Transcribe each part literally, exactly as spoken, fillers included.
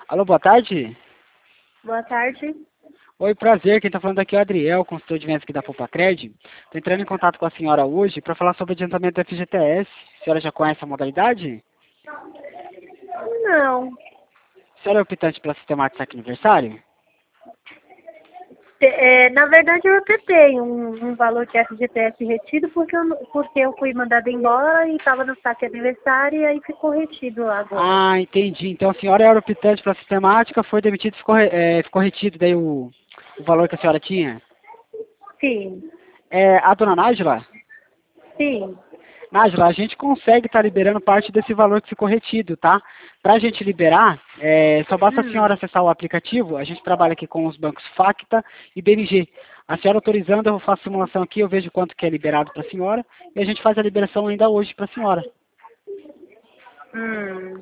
Alô, boa tarde. Boa tarde. Oi, prazer. Quem está falando aqui é o Adriel, consultor de vendas aqui da Poupa-Cred. Estou entrando em contato com a senhora hoje para falar sobre o adiantamento do F G T S. A senhora já conhece a modalidade? Não. A senhora é optante pela sistemática saque aniversário? Te- é, na verdade, eu até tenho um, um valor de F G T S retido porque eu, não- porque eu fui mandada embora e estava no saque aniversário e aí ficou retido lá agora. Ah, entendi. Então a senhora era optante pela sistemática, foi demitida e ficou, re- é, ficou retido daí o, o valor que a senhora tinha? Sim, É, a dona Nájila? sim. Nájila, a gente consegue estar liberando parte desse valor que ficou retido, tá? Para a gente liberar, é, só basta a senhora Hum, acessar o aplicativo. A gente trabalha aqui com os bancos Facta e B M G. A senhora autorizando, eu faço simulação aqui, eu vejo quanto que é liberado para a senhora e a gente faz a liberação ainda hoje para a senhora. hum.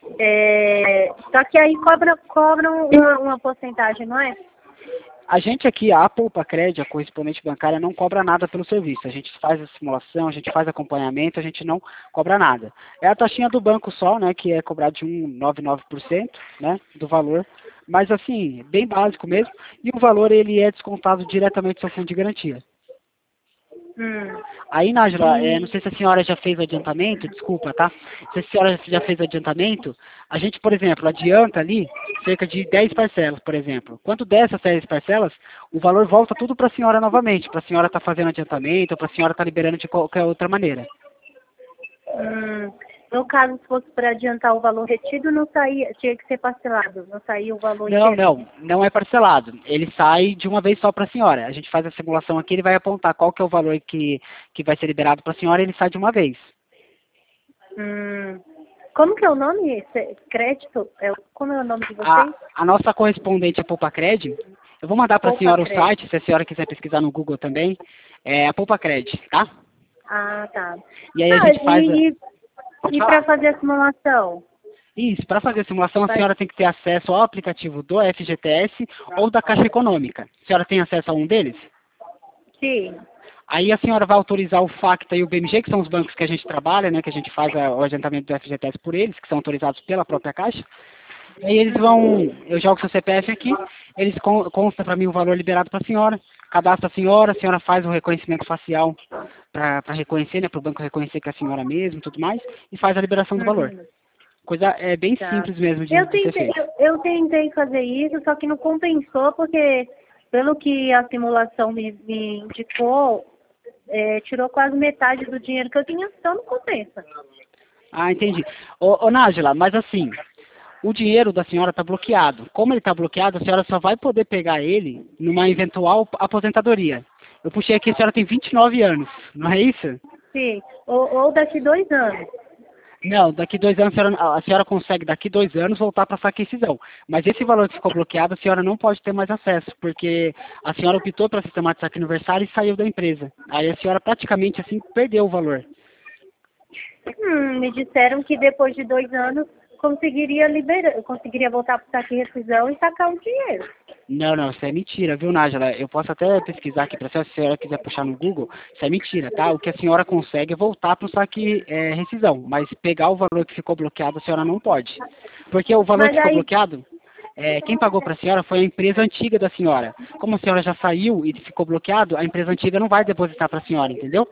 É, só que aí cobra, cobram uma, uma porcentagem, não é? A gente aqui, a Poupa-Cred, a correspondente bancária, não cobra nada pelo serviço. A gente faz a simulação, a gente faz acompanhamento, a gente não cobra nada. É a taxinha do banco só, né, que é cobrado de um vírgula noventa e nove por cento, né, do valor. Mas assim, bem básico mesmo. E o valor, ele é descontado diretamente do seu fundo de garantia. Hum. Aí, Nájila, é, não E, sei se a senhora já fez o adiantamento, desculpa, tá? Se a senhora já fez o adiantamento, a gente, por exemplo, adianta ali cerca de dez parcelas, por exemplo. Quando der essas dez parcelas, o valor volta tudo para a senhora novamente, para a senhora estar fazendo adiantamento, ou para a senhora estar liberando de qualquer outra maneira. hum, no caso, se fosse para adiantar o valor retido, não saía, tinha que ser parcelado, não saía o valor Não, inteiro. não, não é parcelado. Ele sai de uma vez só para a senhora. A gente faz a simulação aqui, ele vai apontar qual que é o valor que, que vai ser liberado para a senhora e ele sai de uma vez. Hum. Como que é o nome? Esse- Crédito? É, o- como é o nome de A, vocês? a nossa correspondente, a Poupa-Cred, eu vou mandar para a Poupa senhora o Crédito. site, se a senhora quiser pesquisar no Google também, é a Poupa-Cred, tá? Ah, tá. E aí a Ah, gente faz a... e, e, Pode e para falar. fazer a simulação? Isso, para fazer a simulação, a Vai- senhora tem que ter acesso ao aplicativo do F G T S ou da Caixa Econômica. A senhora tem acesso a um deles? Sim. Aí a senhora vai autorizar o Facta e o B M G, que são os bancos que a gente trabalha, né, que a gente faz a- o adiantamento do F G T S por eles, que são autorizados pela própria Caixa. E aí eles vão, eu jogo seu C P F aqui, eles con- constam para mim o valor liberado para a senhora, cadastra a senhora, a senhora faz o reconhecimento facial para reconhecer, né, para o banco reconhecer que é a senhora mesmo e tudo mais, e faz a liberação do valor. Uhum. Coisa é bem Tá. simples mesmo de, Eu de ser tentei, feito. eu, eu tentei fazer isso, só que não compensou, porque pelo que a simulação me, me indicou, é, tirou quase metade do dinheiro que eu tinha, então não compensa. Ah, entendi. Ô, ô Nájila, mas assim, o dinheiro da senhora está bloqueado. Como ele está bloqueado, a senhora só vai poder pegar ele numa eventual aposentadoria. Eu puxei aqui, a senhora tem vinte e nove anos, não é isso? Sim. Ou, ou daqui dois anos. Não, daqui dois anos a senhora, a senhora consegue, daqui dois anos, voltar para a saque rescisão. Mas esse valor que ficou bloqueado, a senhora não pode ter mais acesso, porque a senhora optou para sistema de saque aniversário e saiu da empresa. Aí a senhora praticamente assim perdeu o valor. Hum, me disseram que depois de dois anos conseguiria liberar, conseguiria voltar para o saque rescisão e sacar o dinheiro. Não, não, isso é mentira, viu, Nájila? Eu posso até pesquisar aqui para a senhora, se a senhora quiser puxar no Google, isso é mentira, tá? O que a senhora consegue é voltar para o saque é, rescisão, mas pegar o valor que ficou bloqueado a senhora não pode. Porque o valor que Mas ficou aí, bloqueado, é, quem pagou para a senhora foi a empresa antiga da senhora. Como a senhora já saiu e ficou bloqueado, a empresa antiga não vai depositar para a senhora, entendeu?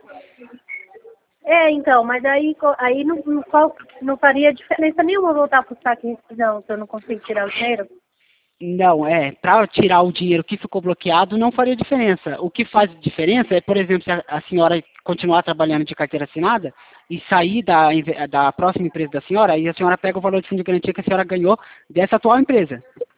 é, então, mas aí, co- aí não, não, qual- não faria diferença nenhuma voltar para o saque rescisão se eu não consigo tirar o dinheiro? Não, é, para tirar o dinheiro que ficou bloqueado não faria diferença. O que faz diferença é, por exemplo, se a, a senhora continuar trabalhando de carteira assinada e sair da, inve- da próxima empresa da senhora, aí a senhora pega o valor de fundo de garantia que a senhora ganhou dessa atual empresa.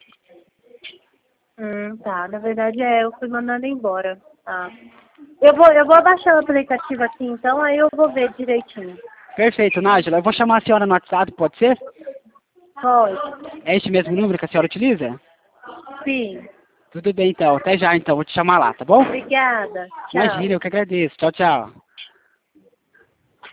Hum, tá. Na verdade, é, eu fui mandando embora. Tá. Eu vou, eu vou baixar o aplicativo aqui, então, aí eu vou ver direitinho. Perfeito, Nájila. Eu vou chamar a senhora no WhatsApp, pode ser? Pode. É este mesmo número que a senhora utiliza? Sim. Tudo bem, então. Até já, então. Vou te chamar lá, tá bom? Obrigada. Tchau. Imagina, eu que agradeço. Tchau, tchau.